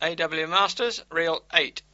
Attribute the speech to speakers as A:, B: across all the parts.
A: A.W. Masters, Reel 8.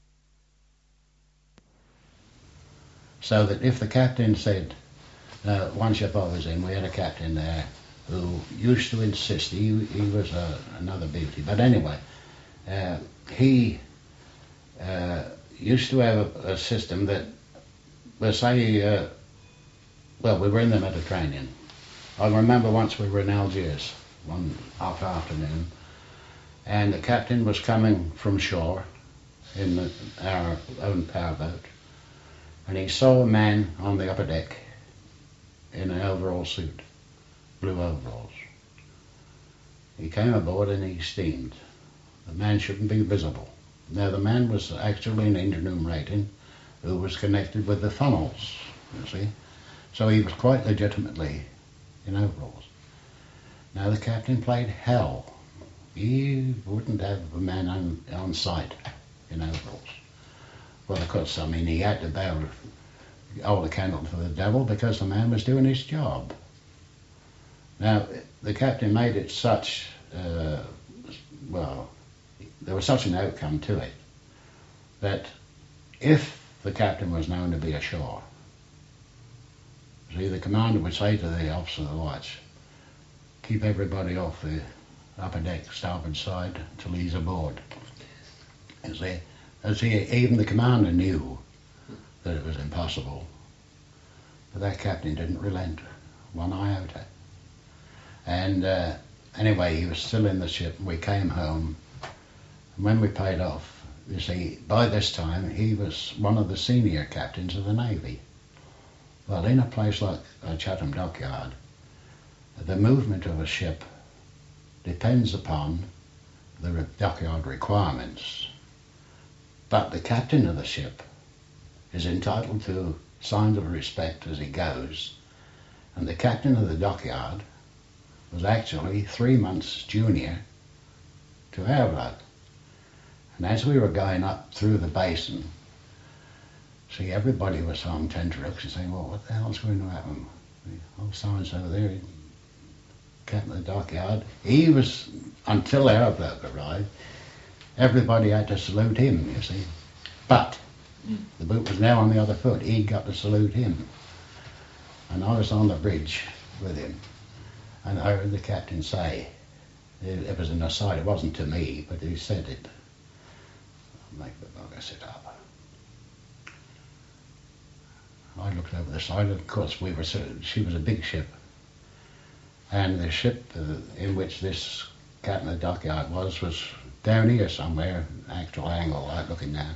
B: So that if the captain said, one ship I was in, we had a captain there who used to insist, he was another beauty, but anyway, he used to have a system that, let's say, we were in the Mediterranean. I remember once we were in Algiers one afternoon, and the captain was coming from shore in our own powerboat, and he saw a man on the upper deck in an overall suit, blue overalls. He came aboard and he steamed. The man shouldn't be visible. Now the man was actually an engineer rating who was connected with the funnels, you see. So he was quite legitimately in overalls. Now the captain played hell. He wouldn't have a man on site in overalls. Well, of course, I mean, he had to hold a candle to the devil because the man was doing his job. Now, the captain made it such, there was such an outcome to it that if the captain was known to be ashore, see, the commander would say to the officer of the watch, keep everybody off the upper deck, starboard side, till he's aboard. You see, even the commander knew that it was impossible, but that captain didn't relent one iota. And anyway, he was still in the ship, and we came home, and when we paid off, you see, by this time, he was one of the senior captains of the Navy. Well, in a place like Chatham Dockyard, the movement of a ship depends upon the dockyard requirements. But the captain of the ship is entitled to signs of respect as he goes, and the captain of the dockyard was actually 3 months junior to our bloke. And as we were going up through the basin, see, everybody was on tenterhooks and saying, well, what the hell's going to happen? Oh, so-and-so there, captain of the dockyard. He was, until our bloke arrived, everybody had to salute him, you see. But the boat was now on the other foot. He got to salute him. And I was on the bridge with him, and I heard the captain say, it was an aside, it wasn't to me, but he said it. I'll make the bugger sit up. I looked over the side, of course she was a big ship, and the ship in which this captain of the dockyard was down here somewhere, actual angle, like looking down.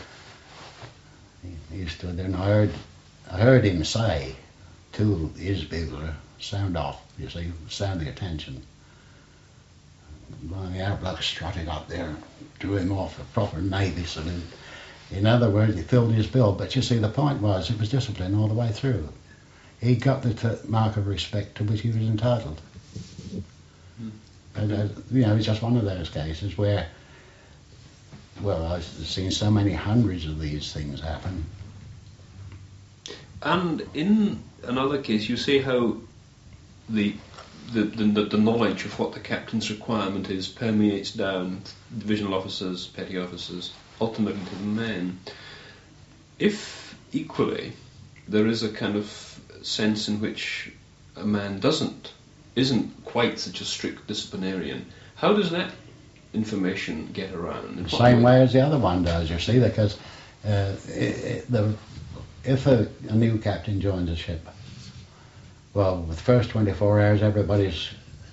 B: He stood there, and I heard him say to his bugler, sound off, you see, sound the attention. Well, the outlook strutted up there, drew him off a proper Navy salute. In other words, he filled his bill, but you see, the point was, it was discipline all the way through. He got the mark of respect to which he was entitled. And, it's just one of those cases where, well, I've seen so many hundreds of these things happen.
C: And in another case, you see how the knowledge of what the captain's requirement is permeates down divisional officers, petty officers, ultimately to the men. If equally there is a kind of sense in which a man isn't quite such a strict disciplinarian, how does that information get around?
B: The same way as the other one does, you see, because if a new captain joins a ship, well, the first 24 hours, everybody's,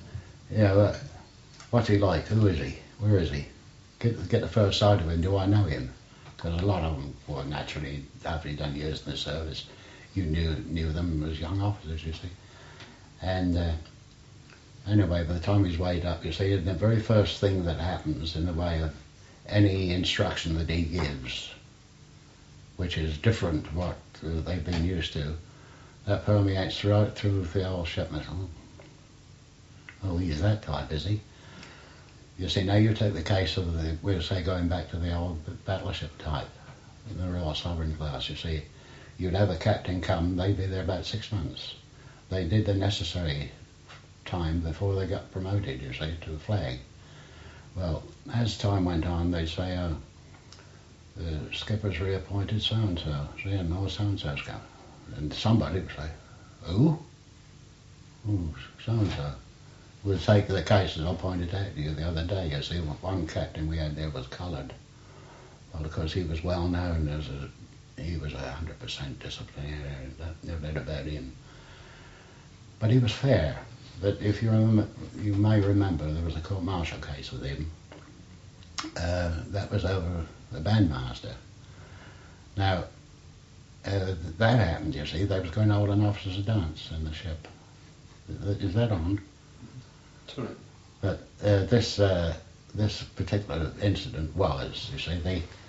B: what's he like? Who is he? Where is he? Get the first sight of him. Do I know him? Because a lot of them, well, naturally, after he'd done years in the service, you knew them as young officers, you see. And anyway, by the time he's weighed up, you see, the very first thing that happens in the way of any instruction that he gives, which is different to what they've been used to, that permeates through the whole shipment. Oh, he's that type, is he? You see, now you take the case of we'll say, going back to the old battleship type, the Royal Sovereign class, you see, you'd have a captain come, they'd be there about 6 months. They did the necessary time before they got promoted, you see, to a flag. Well, as time went on, they'd say, oh, the skipper's reappointed so-and-so, no so-and-so's coming. And somebody would say, who? Oh, so-and-so. We'll take the cases I pointed out to you the other day. You see, one captain we had there was coloured. Well, because he was well known he was 100% disciplinarian, no doubt about him. But he was fair. But if you remember, you may remember there was a court-martial case with him. That was over the bandmaster. Now, that happened, you see. They was going to hold an officer's dance in the ship. Is that on?
C: Sorry.
B: But this particular incident was, you see,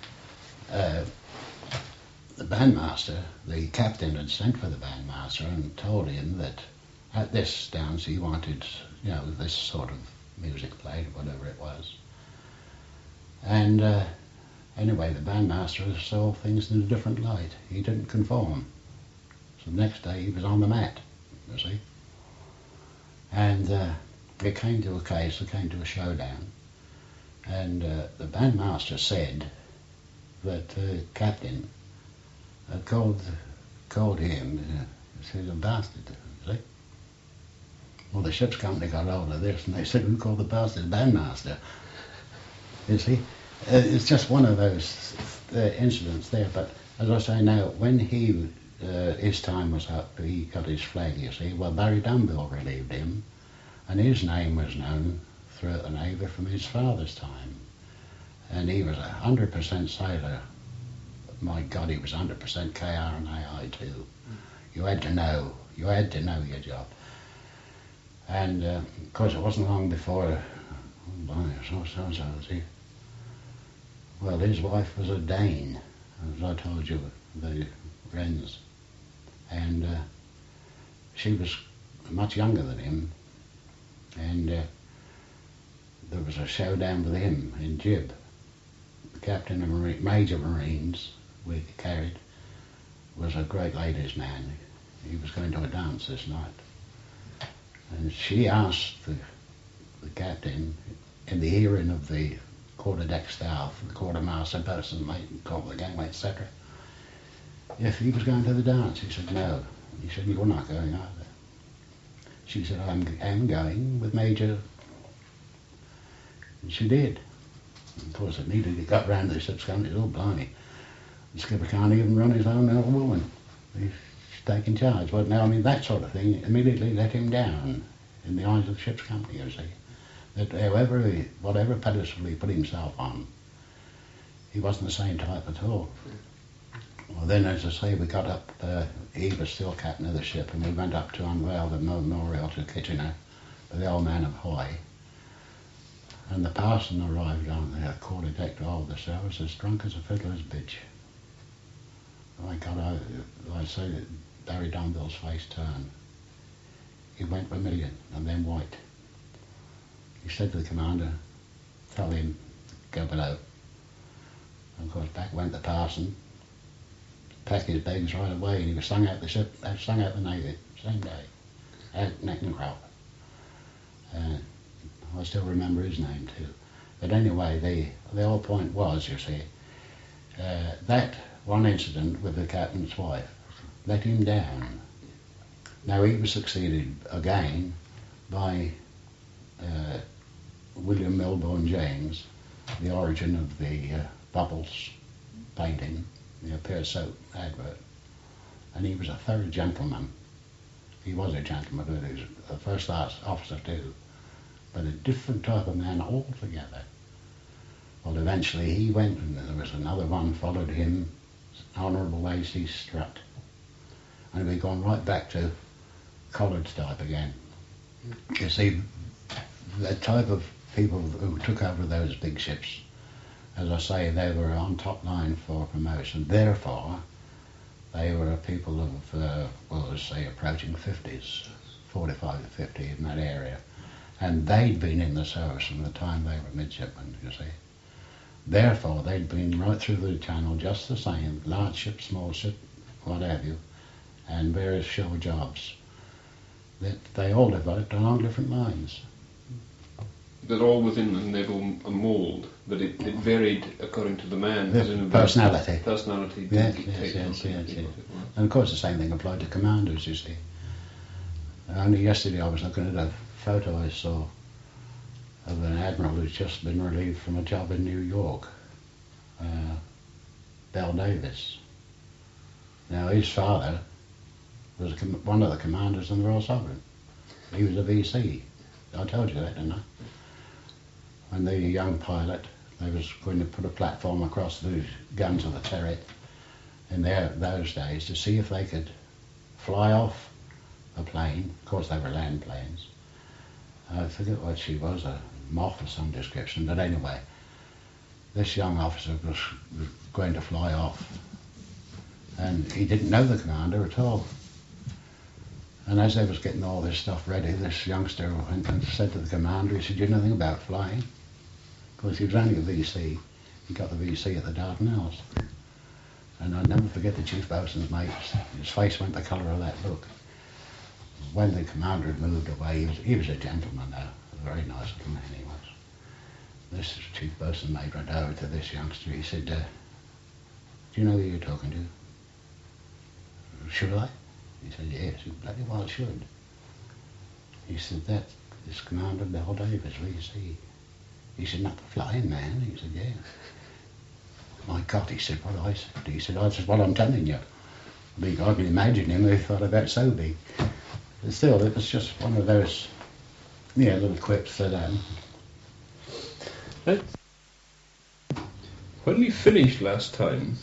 B: the bandmaster, the captain had sent for the bandmaster and told him that at this dance he wanted, this sort of music played, whatever it was. And anyway, the bandmaster saw things in a different light. He didn't conform. So the next day he was on the mat, you see. And it came to a case, it came to a showdown. And the bandmaster said that the captain had called him, he's a bastard, see? Well, the ship's company got hold of this and they said, who called the bastard bandmaster? You see? It's just one of those incidents there, but as I say now, when his time was up, he got his flag, you see. Well, Barry Dunville relieved him, and his name was known throughout the Navy from his father's time. And he was 100% sailor. My God, he was 100% KR and AI too. You had to know your job. And of course, it wasn't long before, well, his wife was a Dane, as I told you, the Wrens. And she was much younger than him. And there was a showdown with him in Jib. The captain of Major Marines we carried was a great ladies' man. He was going to a dance this night. And she asked the captain, in the hearing of the quarterdeck staff, the quartermaster, boatswain mate, corporal of the gangway, etc., if he was going to the dance. He said no. He said, you're not going either. She said, I'm going with Major. And she did. Of course, immediately got round to the ship's company. Oh, blimey. The skipper can't even run his own little woman. He's taking charge. Well, now, I mean, that sort of thing immediately let him down in the eyes of the ship's company, you see. That whatever pedestal he put himself on, he wasn't the same type at all. Well, then, as I say, we got up, he was still captain of the ship, and we went up to unveil the memorial to Kitchener for the old man of Hoy. And the parson arrived on the quarterdeck to hold the service as drunk as a fiddler's bitch. My God, I say that Barry Dunville's face turned. He went vermilion and then white. He said to the commander, tell him, go below. And of course, back went the parson, packed his bags right away, and he was sung out the ship, sung out the Navy, same day, at Neckencroft. I still remember his name too. But anyway, the whole point was, you see, that one incident with the captain's wife let him down. Now he was succeeded again by William Milbourne James, the origin of the bubbles painting, the Pear Soap advert. And he was a third gentleman. He was a gentleman, but he was a first-class officer too, but a different type of man altogether. Well, eventually he went, and there was another one followed him, Honourable A.C. Strutt. And we've gone right back to college type again. You see, the type of people who took over those big ships, as I say, they were on top line for promotion. Therefore, they were people of, well, let's say, approaching 50s, 45 to 50 in that area. And they'd been in the service from the time they were midshipmen, you see. Therefore, they'd been right through the channel just the same, large ship, small ship, what have you, and various shore jobs. That they all developed along different lines.
C: they're all within a naval mould, but it varied according to the man.
B: The personality.
C: Personality.
B: Yes.
C: Yes.
B: And of course the same thing applied to commanders, you see. Only yesterday I was looking at a photo I saw of an admiral who's just been relieved from a job in New York, Bell Davis. Now his father was one of the commanders in the Royal Sovereign. He was a VC. I told you that, didn't I? When the young pilot, they was going to put a platform across the guns of the turret in those days to see if they could fly off a plane. Of course they were land planes. I forget what she was, a Moth of some description, but anyway, this young officer was going to fly off, and he didn't know the commander at all. And as they was getting all this stuff ready, this youngster went and said to the commander, he said, "You know nothing about flying?" Of course, he was only a VC. He got the VC at the Dardanelles. And I'll never forget the chief boatswain's mate. His face went the colour of that book. When the commander had moved away, he was a gentleman though, a very nice little man he was. This chief boatswain's mate went over to this youngster. He said, "Do you know who you're talking to?" "Should I?" He said, "Yes, you bloody well should." He said, "That is Commander Bell Davis, VC." He said, "Not the flying man?" He said, "Yeah." "My God," he said, "what I said?" He said, "I said, well, I'm telling you." I can imagine him if he thought about so big. But still, it was just one of those, little quips that
C: When we finished last time,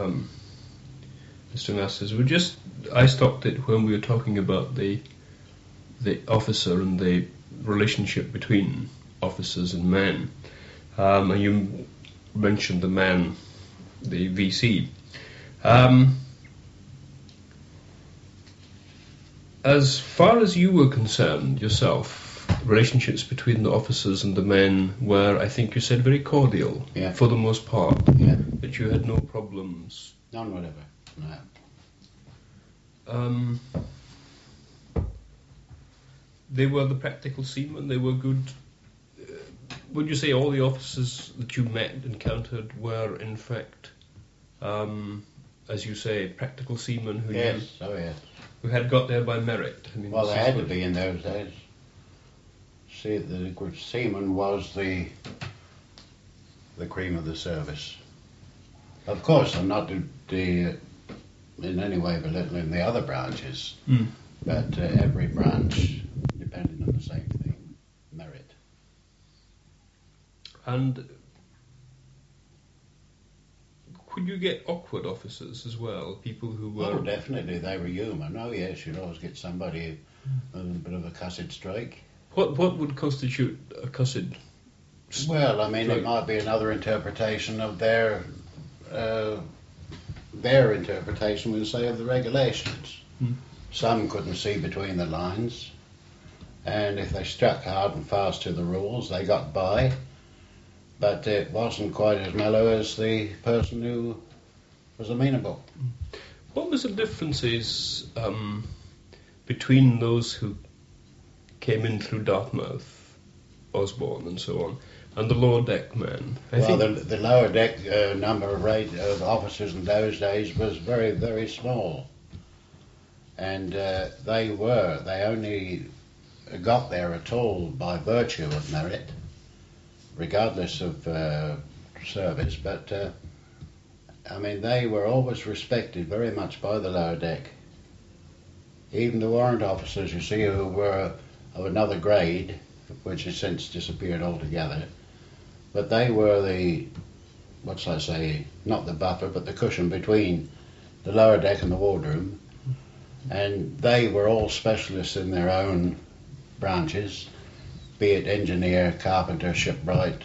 C: Mr. Masters, I stopped it when we were talking about the officer and the relationship between officers and men. And you mentioned the man, the VC. As far as you were concerned yourself, relationships between the officers and the men were, I think you said, very cordial, for the most part.
B: Yeah.
C: That you had no problems.
B: none whatever. No.
C: They were the practical seamen. They were good. Would you say all the officers that you encountered were in fact, as you say, practical seamen who who had got there by merit? I mean,
B: well, they had to be in those days. See, the seaman was the cream of the service. Of course, I'm not in any way belittling the other branches, but every branch depended on the same thing, merit.
C: And could you get awkward officers as well? People who were...
B: Oh, definitely, they were human. Oh, yes, you'd always get somebody with a bit of a cussed streak.
C: What would constitute a cussed
B: Well, I mean,
C: streak?
B: It might be another interpretation of their interpretation, we'll say, of the regulations. Some couldn't see between the lines, and if they stuck hard and fast to the rules, they got by. But it wasn't quite as mellow as the person who was amenable.
C: What was the differences between those who came in through Dartmouth, Osborne and so on, and the lower deck men?
B: The lower deck number of officers in those days was very, very small. And they only got there at all by virtue of merit, regardless of service. But, they were always respected very much by the lower deck. Even the warrant officers, you see, who were of another grade, which has since disappeared altogether, but they were not the buffer, but the cushion between the lower deck and the wardroom. And they were all specialists in their own branches, be it engineer, carpenter, shipwright,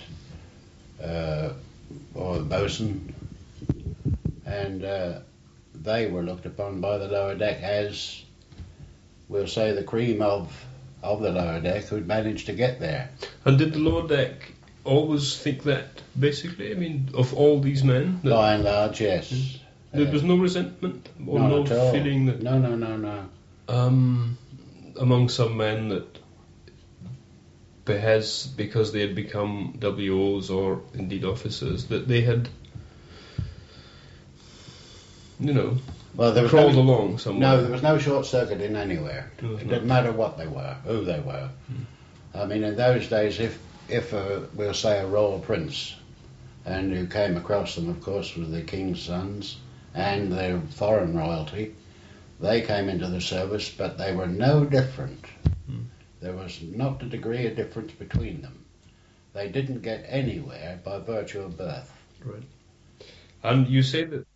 B: or bosun. And they were looked upon by the lower deck as, we'll say, the cream of the lower deck who'd managed to get there.
C: And did the lower deck always think that, basically? I mean, of all these men?
B: By and large, yes.
C: There was no resentment or no feeling that...
B: No.
C: Among some men that perhaps because they had become WOs or indeed officers, that they had,
B: Well, there was
C: crawled along somewhere.
B: No, there was no short circuiting anywhere.
C: There was
B: It
C: not.
B: didn't matter what they were, who they were. I mean, in those days, if we'll say a royal prince, and who came across them, of course, with the king's sons and their foreign royalty, they came into the service, but they were no different. There was not a degree of difference between them. They didn't get anywhere by virtue of birth.
C: Right. And you say that